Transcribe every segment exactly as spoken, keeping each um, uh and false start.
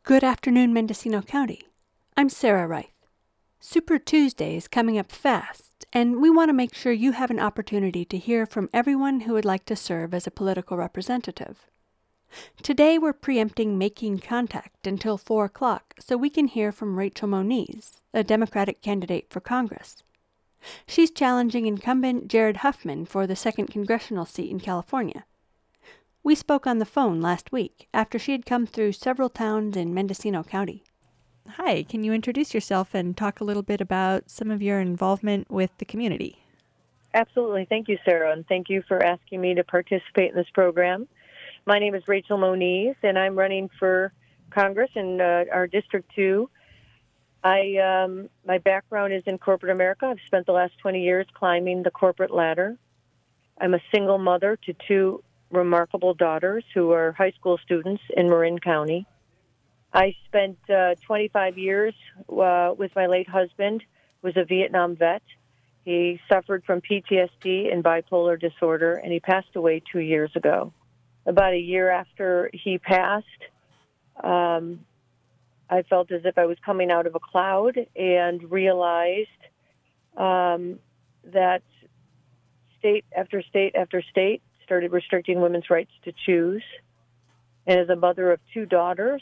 Good afternoon, Mendocino County. I'm Sarah Reith. Super Tuesday is coming up fast, and we want to make sure you have an opportunity to hear from everyone who would like to serve as a political representative. Today we're preempting making contact until four o'clock so we can hear from Rachel Moniz, a Democratic candidate for Congress. She's challenging incumbent Jared Huffman for the second congressional seat in California. We spoke on the phone last week after she had come through several towns in Mendocino County. Hi, can you introduce yourself and talk a little bit about some of your involvement with the community? Absolutely. Thank you, Sarah, and thank you for asking me to participate in this program. My name is Rachel Moniz, and I'm running for Congress in uh, our District two. I um, my background is in corporate America. I've spent the last twenty years climbing the corporate ladder. I'm a single mother to two remarkable daughters who are high school students in Marin County. I spent uh, twenty-five years uh, with my late husband, who was a Vietnam vet. He suffered from P T S D and bipolar disorder, and he passed away two years ago. About a year after he passed, um, I felt as if I was coming out of a cloud and realized um, that state after state after state started restricting women's rights to choose. And as a mother of two daughters,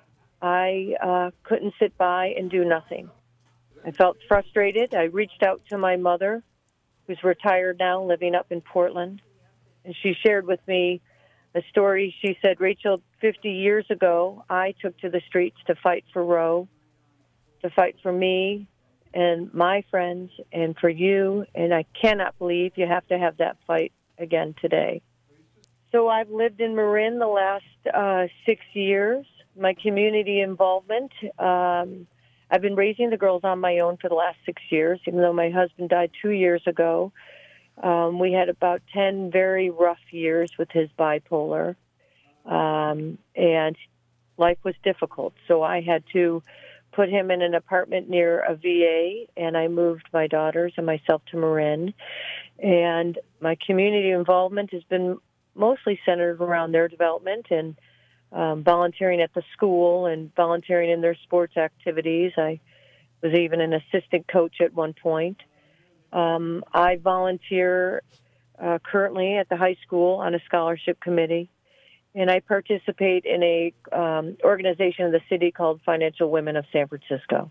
I uh, couldn't sit by and do nothing. I felt frustrated. I reached out to my mother, who's retired now, living up in Portland, and she shared with me a story. She said, Rachel, fifty years ago, I took to the streets to fight for Roe, to fight for me and my friends and for you, and I cannot believe you have to have that fight again today. So I've lived in Marin the last uh, six years. My community involvement, um, I've been raising the girls on my own for the last six years, even though my husband died two years ago. Um, we had about ten very rough years with his bipolar, um, and life was difficult. So I had to put him in an apartment near a V A, and I moved my daughters and myself to Marin. And my community involvement has been mostly centered around their development and um, volunteering at the school and volunteering in their sports activities. I was even an assistant coach at one point. Um, I volunteer uh, currently at the high school on a scholarship committee, and I participate in a um, organization in the city called Financial Women of San Francisco.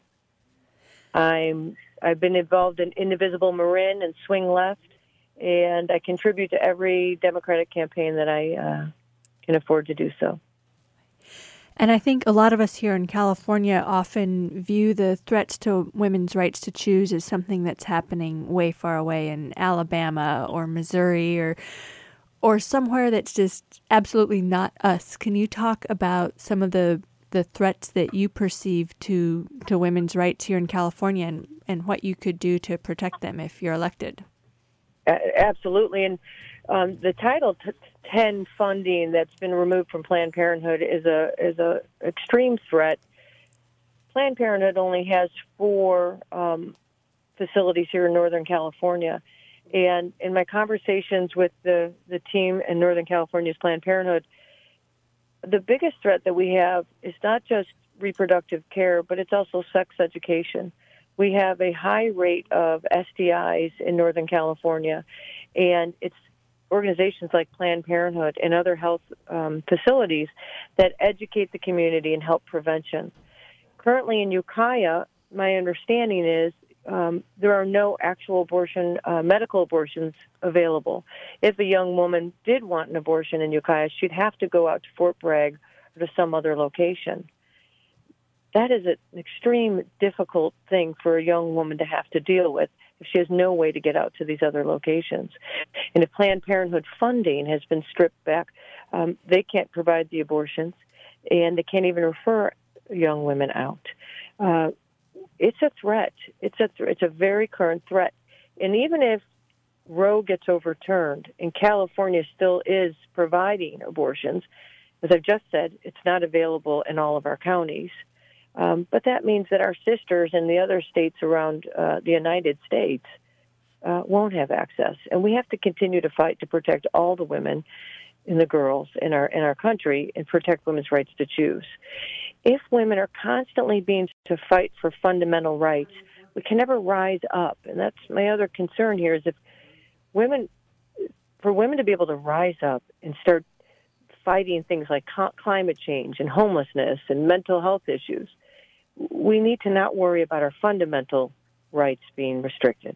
I'm I've been involved in Indivisible Marin and Swing Left, and I contribute to every Democratic campaign that I uh, can afford to do so. And I think a lot of us here in California often view the threats to women's rights to choose as something that's happening way far away in Alabama or Missouri or or somewhere that's just absolutely not us. Can you talk about some of the, the threats that you perceive to, to women's rights here in California and, and what you could do to protect them if you're elected? Absolutely. And um, the Title ten funding that's been removed from Planned Parenthood is a is a extreme threat. Planned Parenthood only has four um, facilities here in Northern California. And in my conversations with the, the team in Northern California's Planned Parenthood, the biggest threat that we have is not just reproductive care, but it's also sex education. We have a high rate of S T Is in Northern California, and it's organizations like Planned Parenthood and other health um, facilities that educate the community and help prevention. Currently in Ukiah, my understanding is um, there are no actual abortion, uh, medical abortions available. If a young woman did want an abortion in Ukiah, she'd have to go out to Fort Bragg or to some other location. That is an extreme difficult thing for a young woman to have to deal with if she has no way to get out to these other locations. And if Planned Parenthood funding has been stripped back, um, they can't provide the abortions, and they can't even refer young women out. Uh, it's a threat. It's a th- it's a very current threat. And even if Roe gets overturned and California still is providing abortions, as I've just said, it's not available in all of our counties. Um, but that means that our sisters in the other states around uh, the United States uh, won't have access. And we have to continue to fight to protect all the women in the girls in our in our country and protect women's rights to choose. If women are constantly being to fight for fundamental rights, we can never rise up. And that's my other concern here is if women, for women to be able to rise up and start fighting things like co- climate change and homelessness and mental health issues, we need to not worry about our fundamental rights being restricted.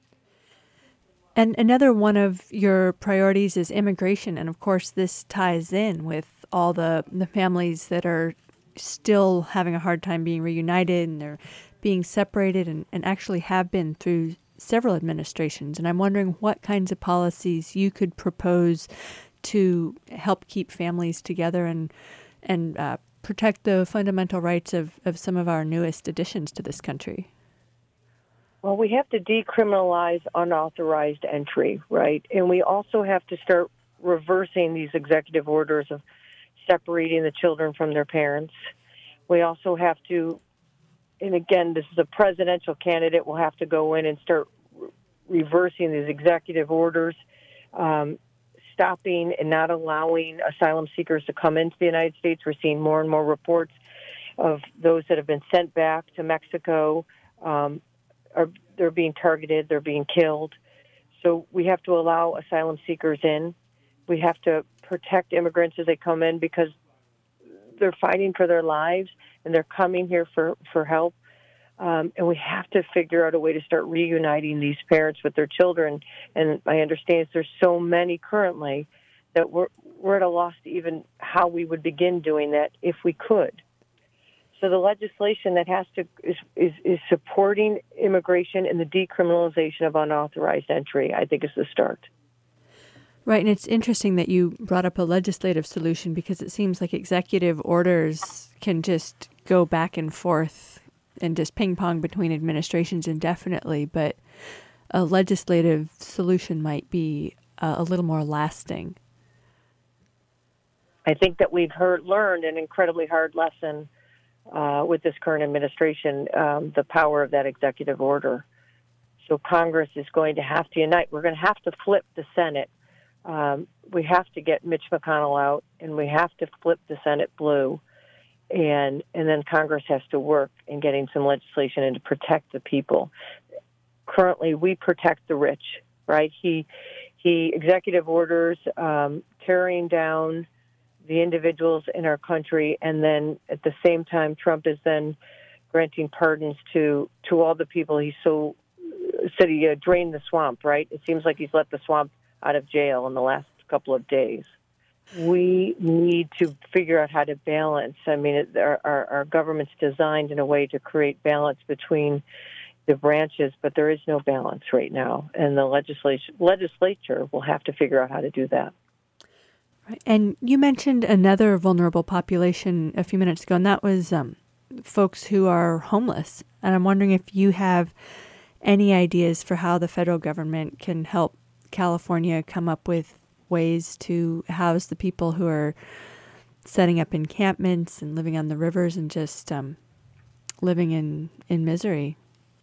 And another one of your priorities is immigration. And of course, this ties in with all the, the families that are still having a hard time being reunited, and they're being separated and, and actually have been through several administrations. And I'm wondering what kinds of policies you could propose to help keep families together and and uh, protect the fundamental rights of, of some of our newest additions to this country. Well, we have to decriminalize unauthorized entry, right? And we also have to start reversing these executive orders of separating the children from their parents. We also have to, and again, this is a presidential candidate, will have to go in and start re- reversing these executive orders, um, stopping and not allowing asylum seekers to come into the United States. We're seeing more and more reports of those that have been sent back to Mexico. Um, are they're being targeted, they're being killed. So we have to allow asylum seekers in. We have to protect immigrants as they come in because they're fighting for their lives and they're coming here for, for help. Um, and we have to figure out a way to start reuniting these parents with their children. And I understand there's so many currently that we're, we're at a loss to even how we would begin doing that if we could. So the legislation that has to is, is, is supporting immigration and the decriminalization of unauthorized entry, I think, is the start. Right, and it's interesting that you brought up a legislative solution because it seems like executive orders can just go back and forth and just ping pong between administrations indefinitely, but a legislative solution might be uh, a little more lasting. I think that we've heard learned an incredibly hard lesson uh, with this current administration, um, the power of that executive order. So Congress is going to have to unite. We're going to have to flip the Senate. Um, we have to get Mitch McConnell out, and we have to flip the Senate blue, and and then Congress has to work in getting some legislation in to protect the people. Currently, we protect the rich, right? He he executive orders um, tearing down the individuals in our country, and then at the same time, Trump is then granting pardons to to all the people he so said he uh, drained the swamp, right? It seems like he's let the swamp out of jail in the last couple of days. We need to figure out how to balance. I mean, it, our, our, our government's designed in a way to create balance between the branches, but there is no balance right now, and the legislation, legislature will have to figure out how to do that. Right. And you mentioned another vulnerable population a few minutes ago, and that was um, folks who are homeless. And I'm wondering if you have any ideas for how the federal government can help California come up with ways to house the people who are setting up encampments and living on the rivers and just um, living in, in misery.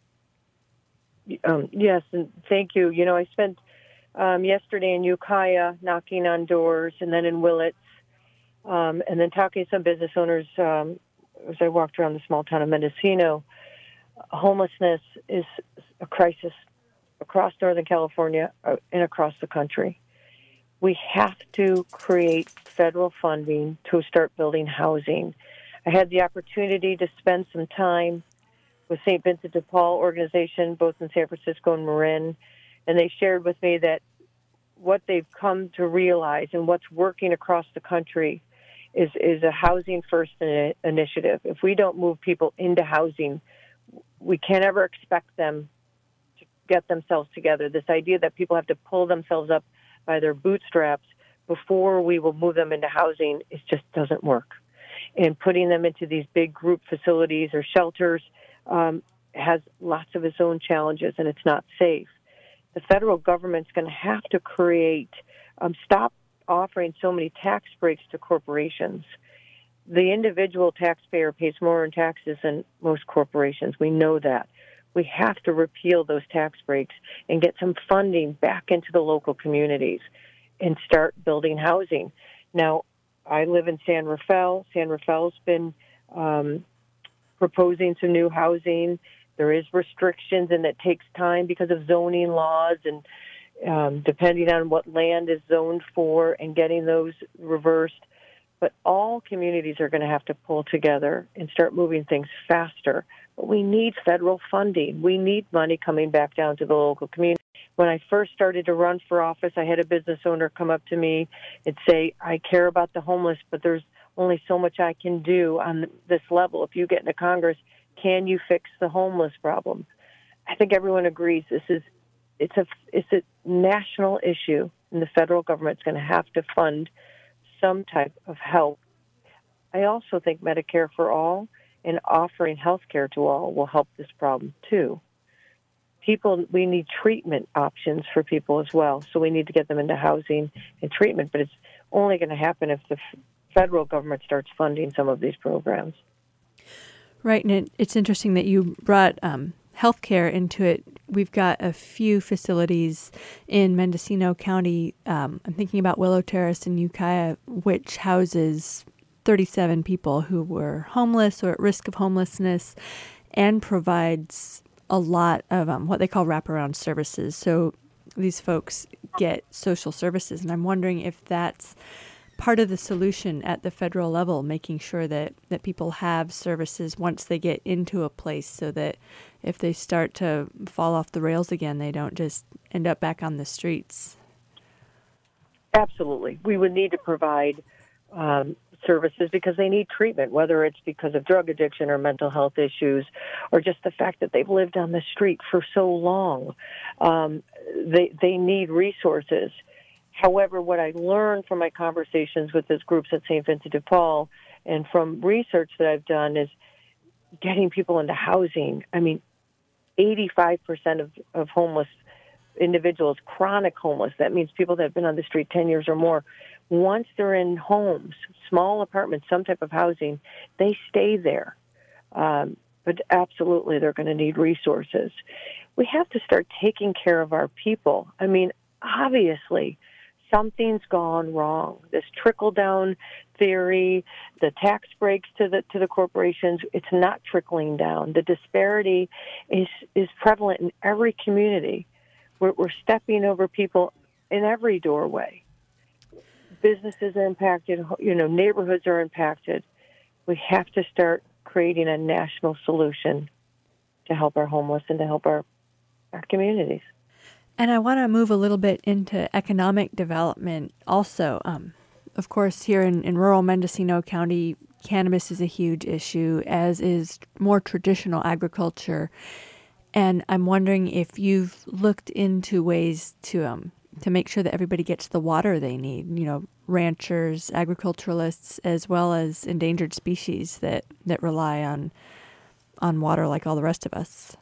Um, yes, and thank you. You know, I spent um, yesterday in Ukiah knocking on doors, and then in Willits, um, and then talking to some business owners um, as I walked around the small town of Mendocino. Homelessness is a crisis across Northern California and across the country. We have to create federal funding to start building housing. I had the opportunity to spend some time with Saint Vincent de Paul organization, both in San Francisco and Marin, and they shared with me that what they've come to realize and what's working across the country is, is a housing first initiative. If we don't move people into housing, we can't ever expect them to get themselves together. This idea that people have to pull themselves up by their bootstraps before we will move them into housing, it just doesn't work. And putting them into these big group facilities or shelters um, has lots of its own challenges, and it's not safe. The federal government's going to have to create, um, stop offering so many tax breaks to corporations. The individual taxpayer pays more in taxes than most corporations. We know that. We have to repeal those tax breaks and get some funding back into the local communities. and start building housing. Now, I live in San Rafael. San Rafael's been um, proposing some new housing. There is restrictions, and it takes time because of zoning laws and um, depending on what land is zoned for and getting those reversed. But all communities are going to have to pull together and start moving things faster. But we need federal funding. We need money coming back down to the local community. When I first started to run for office, I had a business owner come up to me and say, I care about the homeless, but there's only so much I can do on this level. If you get into Congress, can you fix the homeless problem? I think everyone agrees this is it's a it's a national issue, and the federal government's going to have to fund some type of help. I also think Medicare for all and offering health care to all will help this problem too. People, we need treatment options for people as well, so we need to get them into housing and treatment, but it's only going to happen if the f- federal government starts funding some of these programs. Right, and it, it's interesting that you brought um, healthcare into it. We've got a few facilities in Mendocino County. Um, I'm thinking about Willow Terrace in Ukiah, which houses thirty-seven people who were homeless or at risk of homelessness, and provides a lot of um, what they call wraparound services. So these folks get social services, and I'm wondering if that's part of the solution at the federal level, making sure that, that people have services once they get into a place so that if they start to fall off the rails again, they don't just end up back on the streets. Absolutely. We would need to provide um, services because they need treatment, whether it's because of drug addiction or mental health issues or just the fact that they've lived on the street for so long. Um, they, they need resources. However, what I learned from my conversations with those groups at Saint Vincent de Paul and from research that I've done is getting people into housing. I mean, eighty-five percent of, of homeless individuals, chronic homeless, that means people that have been on the street ten years or more, once they're in homes, small apartments, some type of housing, they stay there. Um, but absolutely, they're going to need resources. We have to start taking care of our people. I mean, obviously, something's gone wrong. This trickle-down theory, the tax breaks to the to the corporations, it's not trickling down. The disparity is is prevalent in every community. We're, we're stepping over people in every doorway. Businesses are impacted. You know, neighborhoods are impacted. We have to start creating a national solution to help our homeless and to help our our communities. And I want to move a little bit into economic development also. Um, of course, here in, in rural Mendocino County, cannabis is a huge issue, as is more traditional agriculture. And I'm wondering if you've looked into ways to um, to make sure that everybody gets the water they need, you know, ranchers, agriculturalists, as well as endangered species that, that rely on on water like all the rest of us.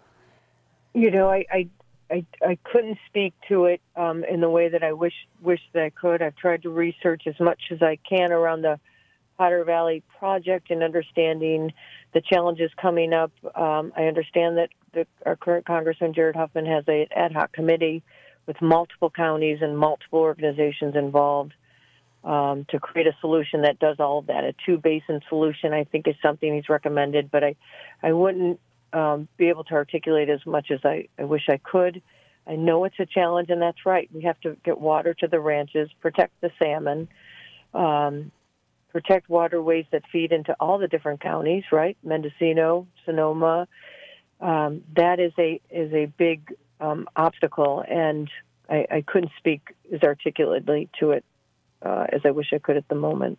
You know, I... I I, I couldn't speak to it um, in the way that I wish wish that I could. I've tried to research as much as I can around the Potter Valley Project and understanding the challenges coming up. Um, I understand that the, our current Congressman Jared Huffman has an ad hoc committee with multiple counties and multiple organizations involved um, to create a solution that does all of that. A two-basin solution, I think, is something he's recommended, but I, I wouldn't Um, be able to articulate as much as I, I wish I could. I know it's a challenge, and that's right. We have to get water to the ranches, protect the salmon, um, protect waterways that feed into all the different counties, right? Mendocino, Sonoma. Um, that is a is a big um, obstacle, and I, I couldn't speak as articulately to it uh, as I wish I could at the moment.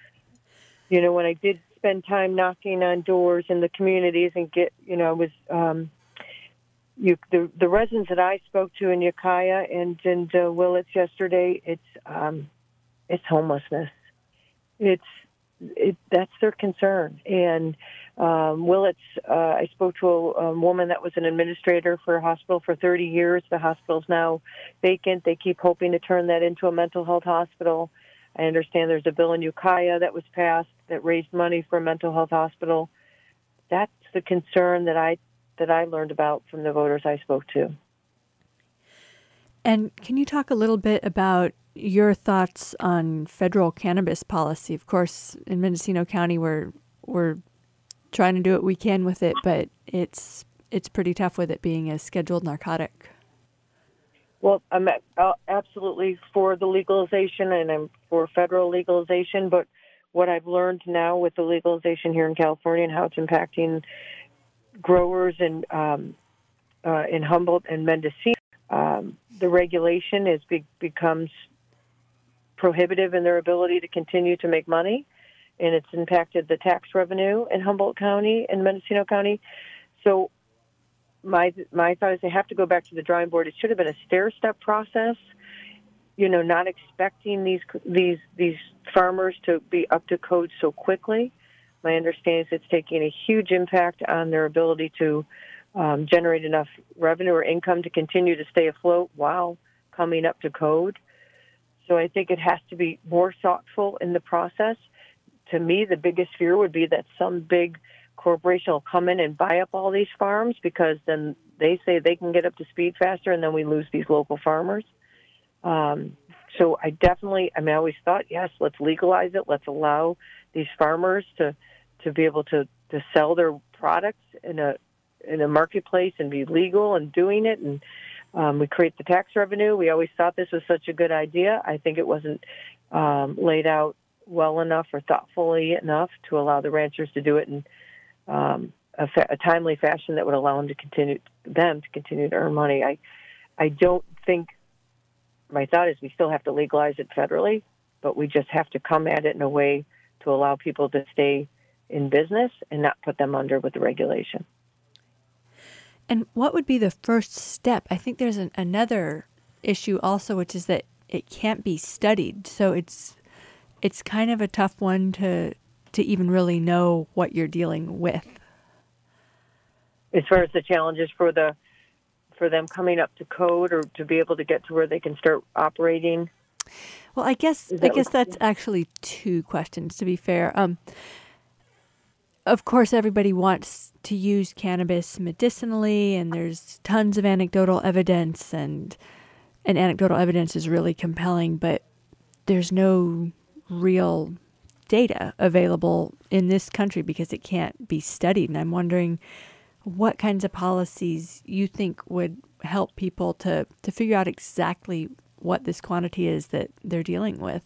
You know, when I did spend time knocking on doors in the communities and get, you know, I was, um, you, the, the residents that I spoke to in Ukiah and, and uh, Willits yesterday, it's, um, it's homelessness. It's, it, that's their concern. And um, Willits, uh, I spoke to a, a woman that was an administrator for a hospital for thirty years. The hospital's now vacant. They keep hoping to turn that into a mental health hospital. I understand there's a bill in Ukiah that was passed that raised money for a mental health hospital. That's the concern that I that I learned about from the voters I spoke to. And can you talk a little bit about your thoughts on federal cannabis policy. Of course, in Mendocino County, we're we're trying to do what we can with it, but it's it's pretty tough with it being a scheduled narcotic. Well, I'm uh, absolutely for the legalization, and I'm for federal legalization. But what I've learned now with the legalization here in California and how it's impacting growers in um, uh, in Humboldt and Mendocino, um, the regulation is be- becomes prohibitive in their ability to continue to make money, and it's impacted the tax revenue in Humboldt County and Mendocino County. So my my thought is they have to go back to the drawing board. It should have been a stair-step process, you know, not expecting these these these farmers to be up to code so quickly. My understanding is it's taking a huge impact on their ability to um, generate enough revenue or income to continue to stay afloat while coming up to code. So I think it has to be more thoughtful in the process. To me, the biggest fear would be that some big corporation will come in and buy up all these farms, because then they say they can get up to speed faster, and then we lose these local farmers. Um, so I definitely, I mean, I always thought, yes, let's legalize it. Let's allow these farmers to, to be able to, to sell their products in a in a marketplace and be legal and doing it. And um, we create the tax revenue. We always thought this was such a good idea. I think it wasn't um, laid out well enough or thoughtfully enough to allow the ranchers to do it in um, a, fa- a timely fashion that would allow them to continue them to continue to earn money. I I don't think. My thought is we still have to legalize it federally, but we just have to come at it in a way to allow people to stay in business and not put them under with the regulation. And what would be the first step? I think there's an, another issue also, which is that it can't be studied. So it's it's kind of a tough one to to even really know what you're dealing with. As far as the challenges for the for them coming up to code or to be able to get to where they can start operating? Well, I guess I guess that's actually two questions, to be fair. Um, of course, everybody wants to use cannabis medicinally, and there's tons of anecdotal evidence, and and anecdotal evidence is really compelling, but there's no real data available in this country because it can't be studied. And I'm wondering what kinds of policies you think would help people to, to figure out exactly what this quantity is that they're dealing with.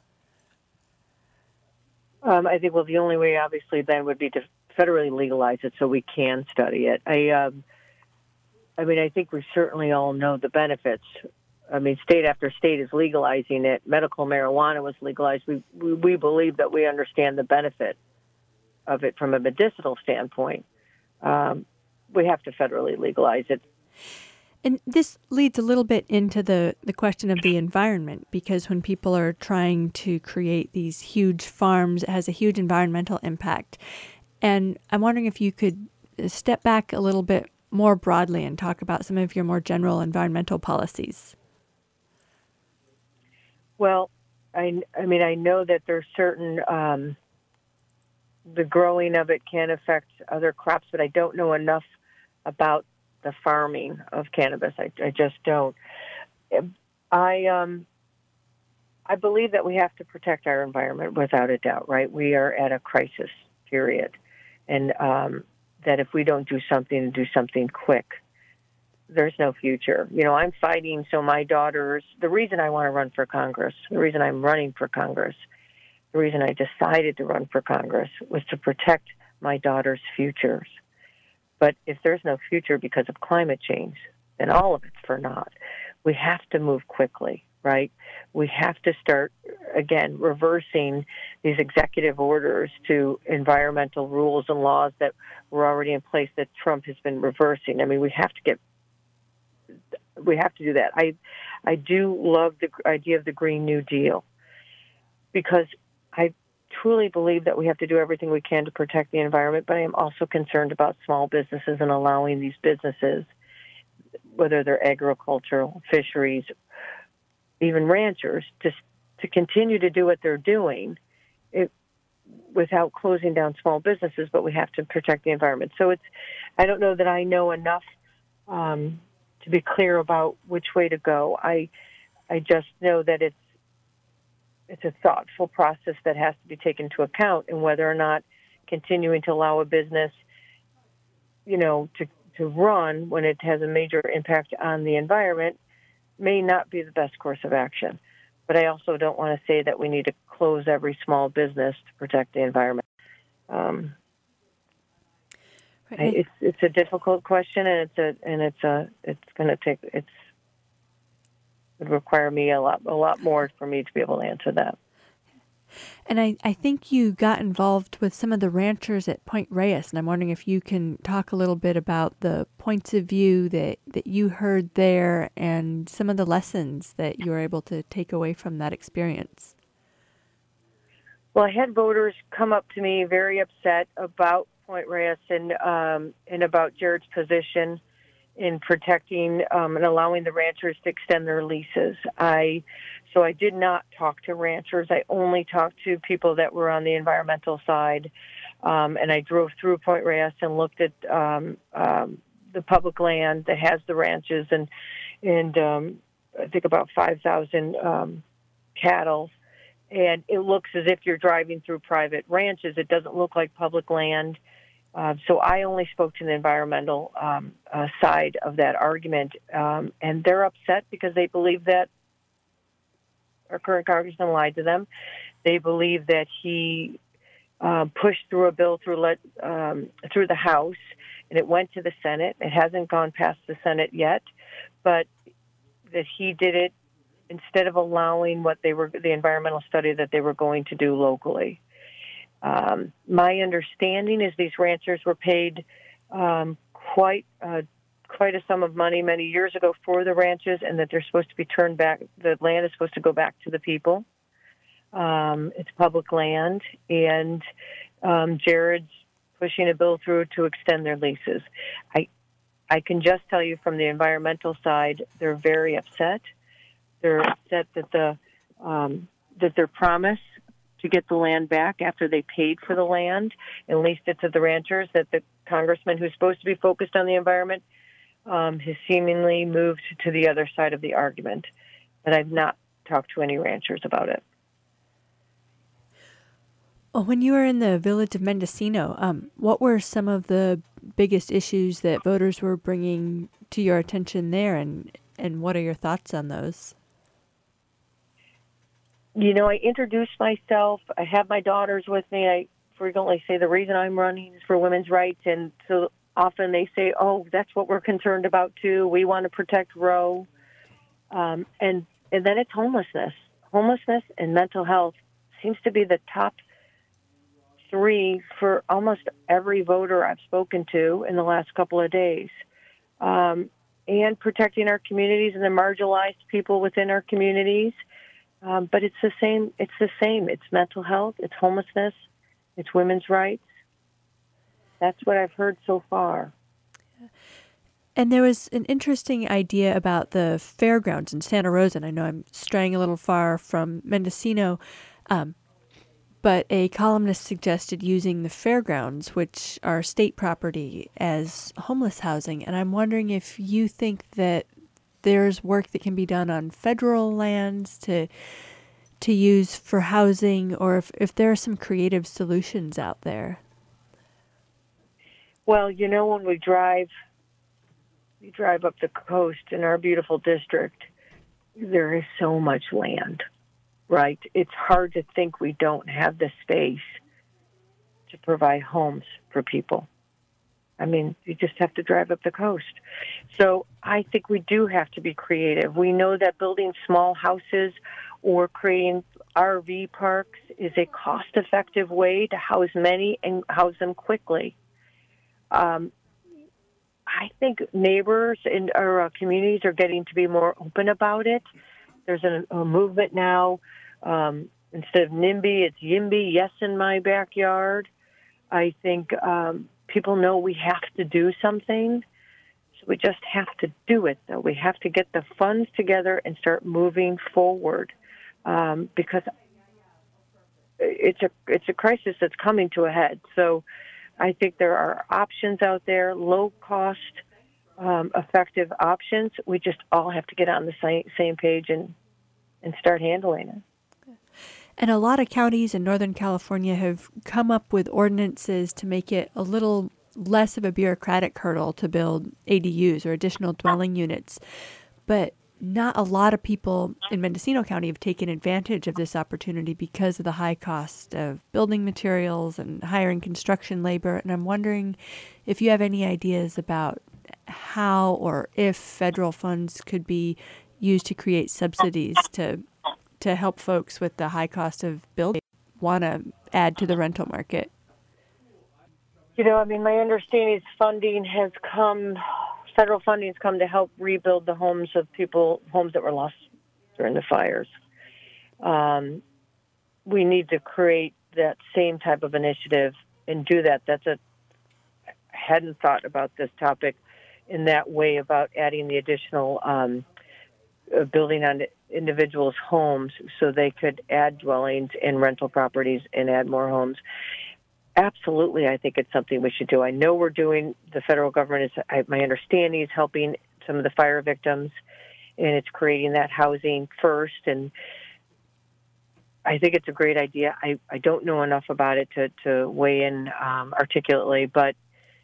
Um, I think, well, the only way, obviously, then would be to federally legalize it so we can study it. I, um, I mean, I think we certainly all know the benefits. I mean, state after state is legalizing it. Medical marijuana was legalized. We, we, we believe that we understand the benefit of it from a medicinal standpoint. Um, we have to federally legalize it. And this leads a little bit into the, the question of the environment, because when people are trying to create these huge farms, it has a huge environmental impact. And I'm wondering if you could step back a little bit more broadly and talk about some of your more general environmental policies. Well, I, I mean, I know that there's certain... Um, the growing of it can affect other crops, but I don't know enough about the farming of cannabis. I, I just don't. I um, I believe that we have to protect our environment without a doubt, right? We are at a crisis period, and um, that if we don't do something and do something quick, there's no future. You know, I'm fighting so my daughters, the reason I want to run for Congress, the reason I'm running for Congress, the reason I decided to run for Congress was to protect my daughter's futures. But if there's no future because of climate change, then all of it's for naught. We have to move quickly, right? We have to start, again, reversing these executive orders to environmental rules and laws that were already in place that Trump has been reversing. I mean, we have to get, we have to do that. I, I do love the idea of the Green New Deal, because I truly believe that we have to do everything we can to protect the environment, but I am also concerned about small businesses and allowing these businesses, whether they're agricultural, fisheries, even ranchers, just to continue to do what they're doing it, without closing down small businesses, but we have to protect the environment. So it's, I don't know that I know enough um, to be clear about which way to go. I, I just know that it's, it's a thoughtful process that has to be taken into account, and whether or not continuing to allow a business, you know, to, to run when it has a major impact on the environment may not be the best course of action. But I also don't want to say that we need to close every small business to protect the environment. Um, Right. it's it's a difficult question, and it's a and it's a it's going to take it's it would require me a lot a lot more for me to be able to answer that. And I, I think you got involved with some of the ranchers at Point Reyes, and I'm wondering if you can talk a little bit about the points of view that, that you heard there and some of the lessons that you were able to take away from that experience. Well, I had voters come up to me very upset about Point Reyes and um, and about Jared's position in protecting um, and allowing the ranchers to extend their leases. I so I did not talk to ranchers. I only talked to people that were on the environmental side, um, and I drove through Point Reyes and looked at um, um, the public land that has the ranches and and um, I think about five thousand um, cattle. And it looks as if you're driving through private ranches. It doesn't look like public land. Uh, so I only spoke to the environmental um, uh, side of that argument. Um, and they're upset because they believe that our current congressman lied to them. They believe that he uh, pushed through a bill through let, um, through the House, and it went to the Senate. It hasn't gone past the Senate yet, but that he did it instead of allowing what they were, the environmental study that they were going to do locally. Um, my understanding is these ranchers were paid um, quite uh, quite a sum of money many years ago for the ranches, and that they're supposed to be turned back. The land is supposed to go back to the people. Um, it's public land, and um, Jared's pushing a bill through to extend their leases. I I can just tell you from the environmental side, they're very upset. They're upset that the um, that their promise to get the land back after they paid for the land and leased it to the ranchers, that the congressman who's supposed to be focused on the environment um, has seemingly moved to the other side of the argument. But I've not talked to any ranchers about it. Well, when you were in the village of Mendocino, um, what were some of the biggest issues that voters were bringing to your attention there, and, and what are your thoughts on those? You know, I introduced myself. I have my daughters with me. I frequently say the reason I'm running is for women's rights, and so often they say, oh, that's what we're concerned about too. We want to protect Roe. Um, and, and then it's homelessness. Homelessness and mental health seems to be the top three for almost every voter I've spoken to in the last couple of days. Um, and protecting our communities and the marginalized people within our communities. Um, but it's the same. It's the same. It's mental health. It's homelessness. It's women's rights. That's what I've heard so far. And there was an interesting idea about the fairgrounds in Santa Rosa. And I know I'm straying a little far from Mendocino, um, but a columnist suggested using the fairgrounds, which are state property, as homeless housing. And I'm wondering if you think that there's work that can be done on federal lands to to use for housing, or if, if there are some creative solutions out there. Well, you know, when we drive, we drive up the coast in our beautiful district, there is so much land, right? It's hard to think we don't have the space to provide homes for people. I mean, you just have to drive up the coast. So I think we do have to be creative. We know that building small houses or creating R V parks is a cost-effective way to house many and house them quickly. Um, I think neighbors in our uh, communities are getting to be more open about it. There's a, a movement now. Um, instead of NIMBY, it's YIMBY, yes in my backyard. I think um, people know we have to do something. So we just have to do it, though. We have to get the funds together and start moving forward, um, because it's a it's a crisis that's coming to a head. So I think there are options out there, low-cost, um, effective options. We just all have to get on the same, same page and, and start handling it. And a lot of counties in Northern California have come up with ordinances to make it a little less of a bureaucratic hurdle to build A D Us or additional dwelling units. But not a lot of people in Mendocino County have taken advantage of this opportunity because of the high cost of building materials and hiring construction labor. And I'm wondering if you have any ideas about how or if federal funds could be used to create subsidies to to help folks with the high cost of building want to add to the rental market. You know, I mean, my understanding is funding has come, federal funding has come to help rebuild the homes of people, homes that were lost during the fires. Um, we need to create that same type of initiative and do that. That's a, I hadn't thought about this topic in that way about adding the additional um, uh, building on individuals' homes so they could add dwellings and rental properties and add more homes. Absolutely, I think it's something we should do. I know we're doing, the federal government is, I, my understanding is helping some of the fire victims, and it's creating that housing first, and I think it's a great idea. I, I don't know enough about it to, to weigh in um, articulately, but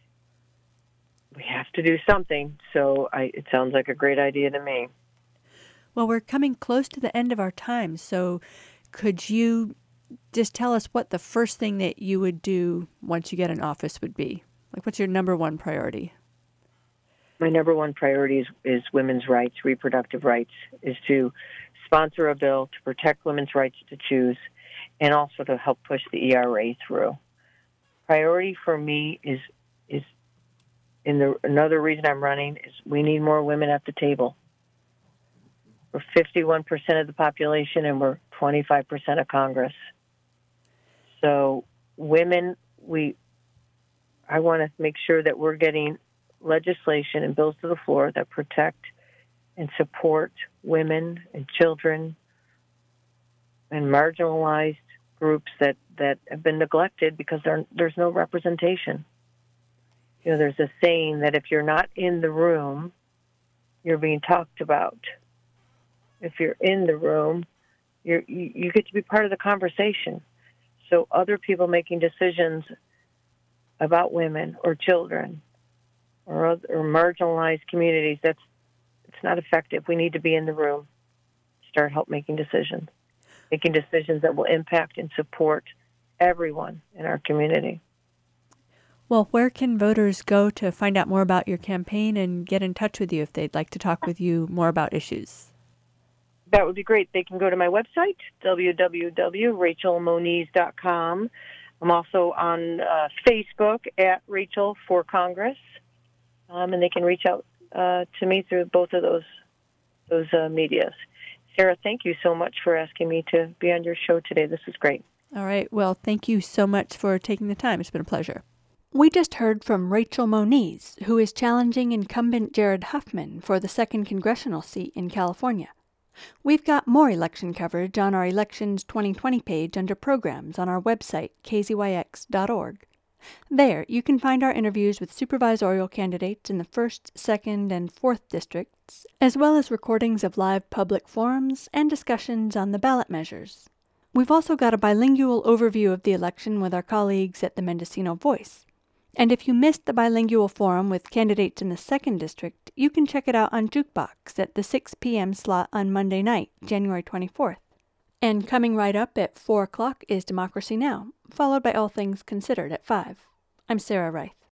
we have to do something, so I, it sounds like a great idea to me. Well, we're coming close to the end of our time, so could you just tell us what the first thing that you would do once you get in office would be? Like, what's your number one priority? My number one priority is, is women's rights, reproductive rights, is to sponsor a bill to protect women's rights to choose and also to help push the E R A through. Priority for me is, is in the, another reason I'm running is we need more women at the table. We're fifty-one percent of the population and we're twenty-five percent of Congress. So women, we, I want to make sure that we're getting legislation and bills to the floor that protect and support women and children and marginalized groups that, that have been neglected because there, there's no representation. You know, there's a saying that if you're not in the room, you're being talked about. If you're in the room, you're, you, you get to be part of the conversation. So other people making decisions about women or children or, other, or marginalized communities, that's it's not effective. We need to be in the room, start help making decisions, making decisions that will impact and support everyone in our community. Well, where can voters go to find out more about your campaign and get in touch with you if they'd like to talk with you more about issues? That would be great. They can go to my website, w w w dot rachel moniz dot com. I'm also on uh, Facebook at Rachel for Congress, um, and they can reach out uh, to me through both of those those uh, medias. Sarah, thank you so much for asking me to be on your show today. This is great. All right. Well, thank you so much for taking the time. It's been a pleasure. We just heard from Rachel Moniz, who is challenging incumbent Jared Huffman for the second congressional seat in California. We've got more election coverage on our Elections twenty twenty page under Programs on our website, k z y x dot org. There, you can find our interviews with supervisorial candidates in the first, second, and fourth districts, as well as recordings of live public forums and discussions on the ballot measures. We've also got a bilingual overview of the election with our colleagues at the Mendocino Voice. And if you missed the bilingual forum with candidates in the second district, you can check it out on Jukebox at the six p.m. slot on Monday night, January twenty-fourth. And coming right up at four o'clock is Democracy Now!, followed by All Things Considered at five. I'm Sarah Reith.